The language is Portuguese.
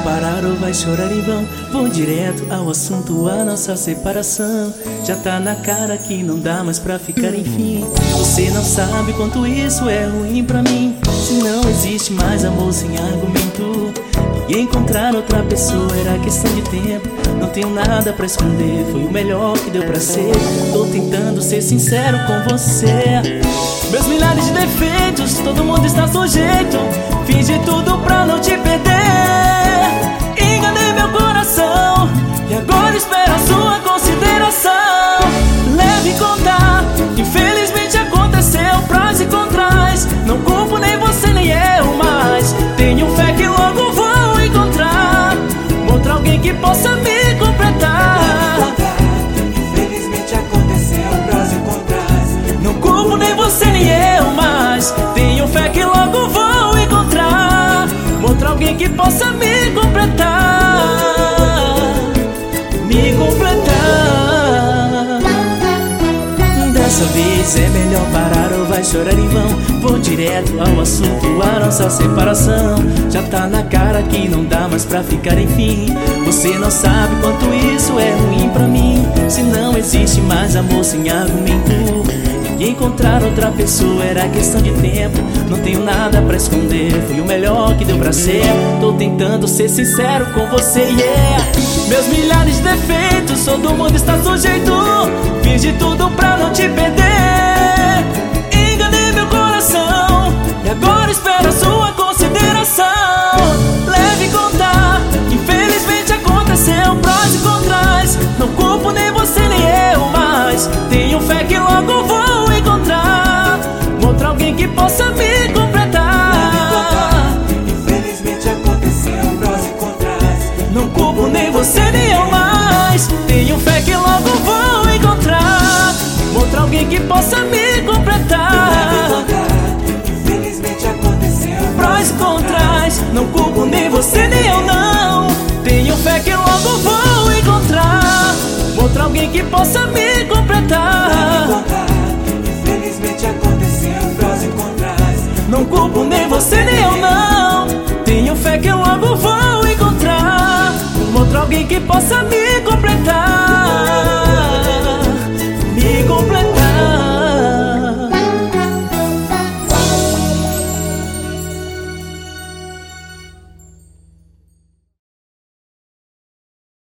parar ou vai chorar em vão. Vou direto ao assunto, a nossa separação. Já tá na cara que não dá mais pra ficar, enfim. Você não sabe quanto isso é ruim pra mim. Se não existe mais amor sem argumento, e encontrar outra pessoa era questão de tempo. Não tenho nada pra esconder, foi o melhor que deu pra ser. Tô tentando ser sincero com você. Meus milhares de defeitos, todo mundo está sujeito. Fiz de tudo pra não te perder. Enganei meu coração e agora espero a sua consideração. Leve em conta, infelizmente aconteceu prós e contras. Não culpo nem você nem eu mais. Tenho fé que logo vou encontrar outra alguém que possa me completar. Infelizmente aconteceu prós e contras. Não culpo nem você nem eu mais. Tenho fé que logo vou encontrar outra alguém que possa me completar. Me completar. Dessa vez é melhor parar ou vai chorar em vão. Vou direto ao assunto, a nossa separação. Já tá na cara que não dá mais pra ficar, enfim. Você não sabe quanto isso é ruim pra mim. Se não existe mais amor sem argumento, e encontrar outra pessoa era questão de tempo. Não tenho nada pra esconder, foi o melhor que deu pra ser. Tô tentando ser sincero com você, yeah. Meus milhares de defeitos, todo mundo está sujeito. Fiz de tudo pra não te perder. Enganei meu coração e agora espero a sua consideração. Leve em conta, infelizmente aconteceu prós e contras. Não culpo nem você nem eu mais. Tenho fé que logo vou encontrar outra alguém que possa me completar. Infelizmente aconteceu prós e contras. Não culpo nem você nem eu mais. Tenho fé que logo vou encontrar outra alguém que possa me completar. Infelizmente aconteceu Prós e contras. Não culpo nem você nem eu não. Tenho fé que logo vou encontrar outra alguém que possa me completar. Infelizmente aconteceu prós e contras. Não culpo nem você nem eu não. Tenho fé que logo vou encontrar outra alguém que possa me completar.